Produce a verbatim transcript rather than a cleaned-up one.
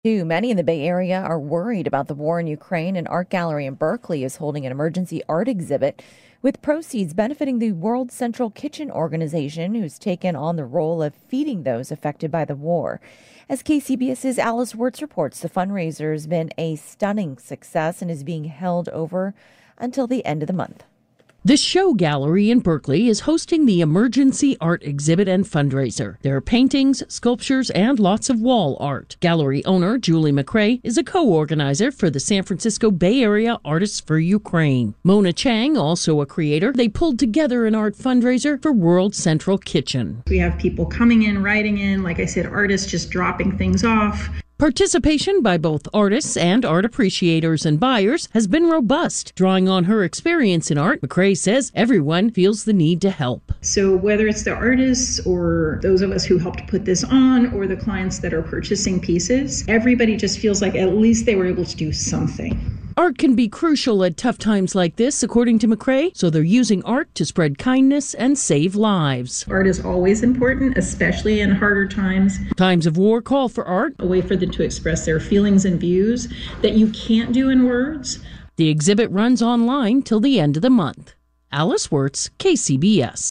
Too many in the Bay Area are worried about the war in Ukraine. An art gallery in Berkeley is holding an emergency art exhibit with proceeds benefiting the World Central Kitchen organization, who's taken on the role of feeding those affected by the war. As KCBS's Alice Wirtz reports, the fundraiser has been a stunning success and is being held over until the end of the month. The Show Gallery in Berkeley is hosting the Emergency Art Exhibit and Fundraiser. There are paintings, sculptures, and lots of wall art. Gallery owner Julie McCrae is a co-organizer for the San Francisco Bay Area Artists for Ukraine. Mona Chang, also a creator, they pulled together an art fundraiser for World Central Kitchen. We have people coming in, writing in, like I said, artists just dropping things off. Participation by both artists and art appreciators and buyers has been robust. Drawing on her experience in art, McCrae says everyone feels the need to help. So whether it's the artists or those of us who helped put this on or the clients that are purchasing pieces, everybody just feels like at least they were able to do something. Art can be crucial at tough times like this, according to McCrae, so they're using art to spread kindness and save lives. Art is always important, especially in harder times. Times of war call for art. A way for them to express their feelings and views that you can't do in words. The exhibit runs online till the end of the month. Alice Wirtz, K C B S.